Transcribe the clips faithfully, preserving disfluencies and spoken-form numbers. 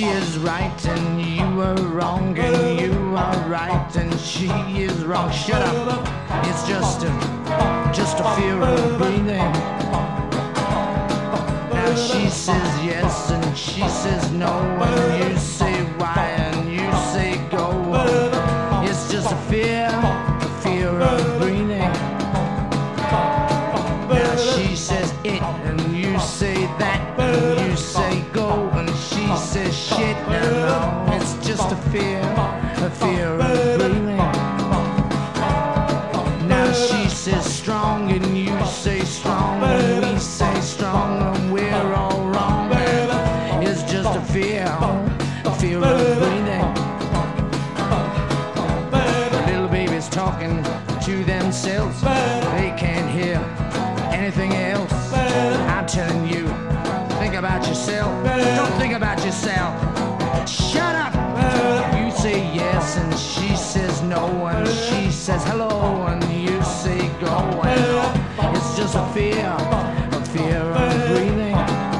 she is right and you are wrong, and you are right and she is wrong. Shut up, it's just a, just a fear of breathing. Now she says yes and she says no, and you say why and you say go. It's just a fear, a fear of breathing. Now she says it and you say that, and you say go, and she says shit. No, it's just a fear, a fear of breathing. Now she says strong and you say strong, and we say strong, and we're all wrong. It's just a fear, a fear of breathing. The little babies talking to themselves, they can't hear anything else. I'm telling you, think about yourself, don't think about yourself. Shut up! You say yes and she says no, and she says hello and you say go, and it's just a fear, a fear of breathing.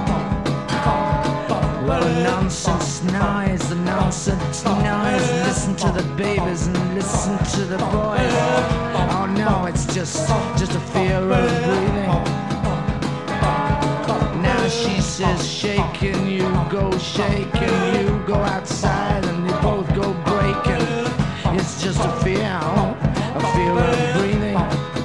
Well, the nonsense noise, the nonsense noise. Listen to the babies and listen to the boys. Oh no, it's just, just a fear of breathing. Now she says shake and you go shake, and you go outside and they both go breaking. It's just a fear, a fear of breathing.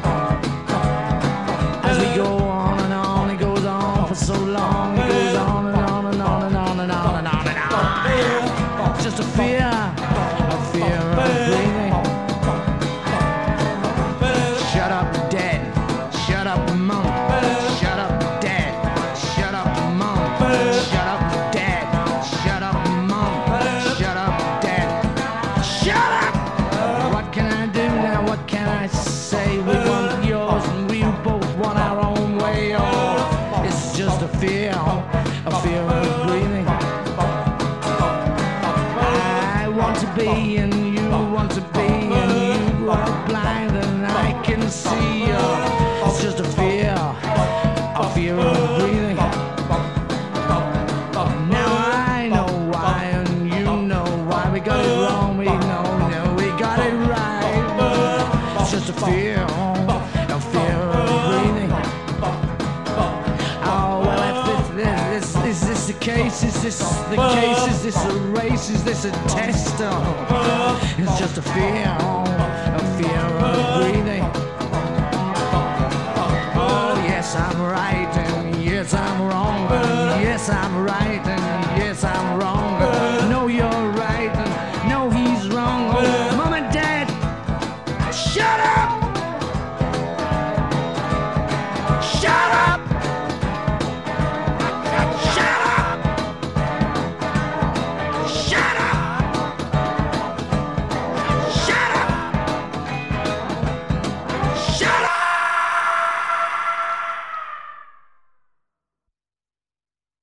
As we go on and on, it goes on for so long. It goes on and on and on and on and on and on and on. It's just a fear, a fear of breathing. Shut up, dead. Shut up, monk. Shut up, dead. Shut up, monk. Shut up, dead. Shut up, monk. Shut up, dead. Shut up! What can I do now? What can I say? We want yours and we both want our own way. Oh, it's just a fear, a fear of breathing. I want to be and you want to be, and you are blind and I can see you. It's just a fear, a fear of breathing. Now I know why and you know why. We got it wrong, we know, no, we got it right. It's just a fear, a fear of breathing. Oh, well, if this, this, is this the case? Is this the case? Is this a race? Is this a test? Oh, it's just a fear, a fear of breathing. Oh, yes, I'm right, and yes, I'm wrong. Yes, I'm right, and yes, I'm wrong. No, you're